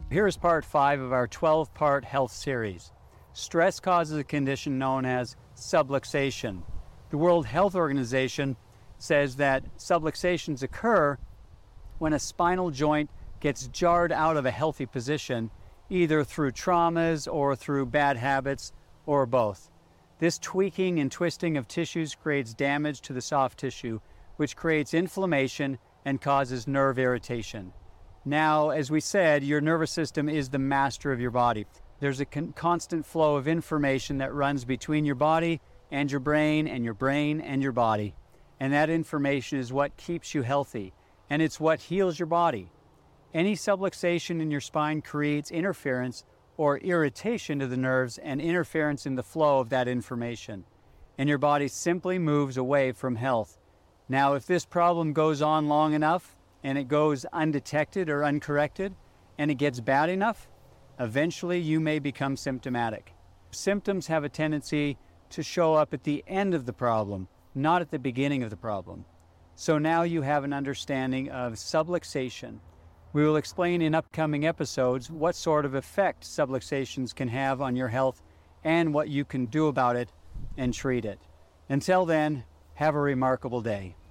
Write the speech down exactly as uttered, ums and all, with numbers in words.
Here is part five of our twelve-part health series. Stress causes a condition known as subluxation. The World Health Organization says that subluxations occur when a spinal joint gets jarred out of a healthy position, either through traumas or through bad habits, or both. This tweaking and twisting of tissues creates damage to the soft tissue, which creates inflammation and causes nerve irritation. Now, as we said, your nervous system is the master of your body. There's a con- constant flow of information that runs between your body and your brain and your brain and your body. And that information is what keeps you healthy, and it's what heals your body. Any subluxation in your spine creates interference or irritation to the nerves and interference in the flow of that information. And your body simply moves away from health. Now, if this problem goes on long enough, and it goes undetected or uncorrected, and it gets bad enough, eventually you may become symptomatic. Symptoms have a tendency to show up at the end of the problem, not at the beginning of the problem. So now you have an understanding of subluxation. We will explain in upcoming episodes what sort of effect subluxations can have on your health and what you can do about it and treat it. Until then, have a remarkable day.